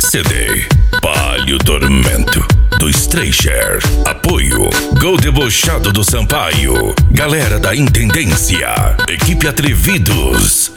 CD Palio Tormento do Streicher. Apoio Gol Debochado do Sampaio. Galera da Intendência. Equipe Atrevidos.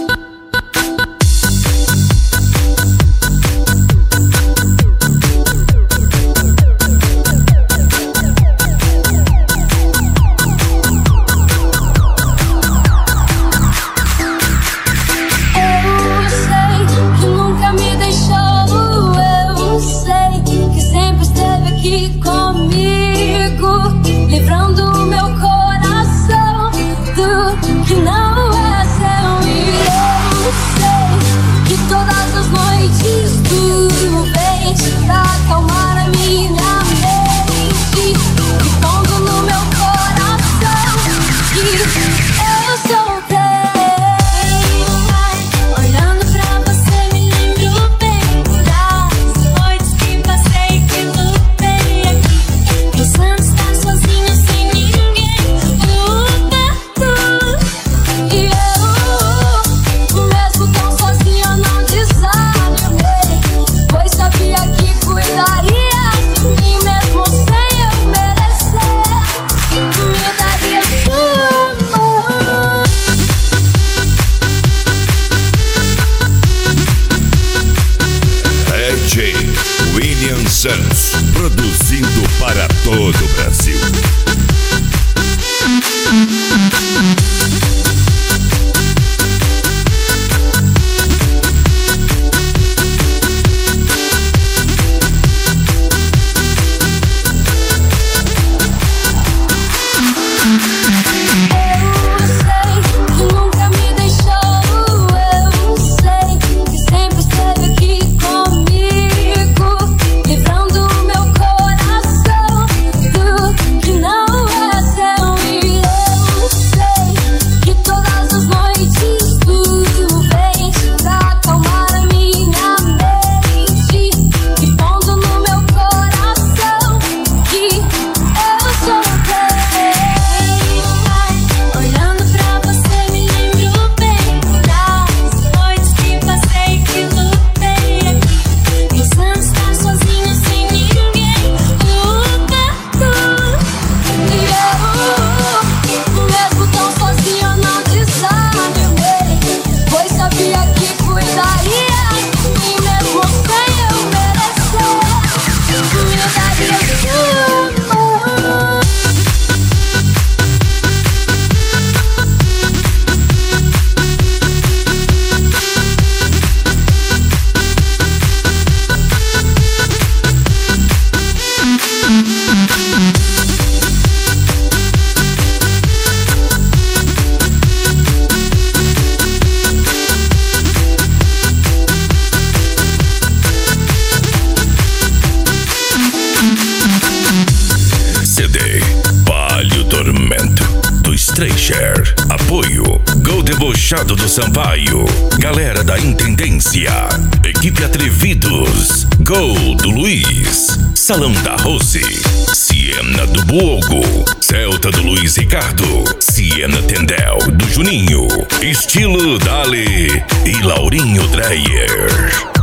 Comigo, livrando o meu coração do que não é seu. E eu sei que todas as noites tu vens pra acalmar a minha mente, e pondo no meu coração que eu sou teu. Olhando pra você me lembro bem das noites que passei, que lutei aqui, pensando estar sozinho sem ninguém por perto. E eu, mesmo tão sozinho, eu não desanimei, pois sabia que cuidaria de mim mesmo sem eu merecer. Me daria sua mão. DJ William Santos, produzindo para todo o Brasil. Eu sei que nunca me deixou, eu sei que sempre esteve aqui comigo, livrando o meu coração do que não é seu. E eu sei que todas as noites tu vens pra acalmar a minha mente, e pondo no meu coração que eu sou teu. Olhando pra você me lembro bem das noites que passei, que lutei aqui, pensando estar sozinho sem ninguém por perto. E eu, mesmo tão sozinho, eu não desanimei, pois sabia que cuidaria de mim mesmo sem eu merecer. Me daria sua mão. CD Palio Tormento do Streicher. Apoio Gol Debochado do Sampaio. Galera da Intendência. Equipe Atrevidos. Gol do Luiz. Salão da Rose. Siena do Buogo. Celta do Luiz Ricardo. Siena Tendel do Juninho. Estilo Dali e Laurinho Dreyer.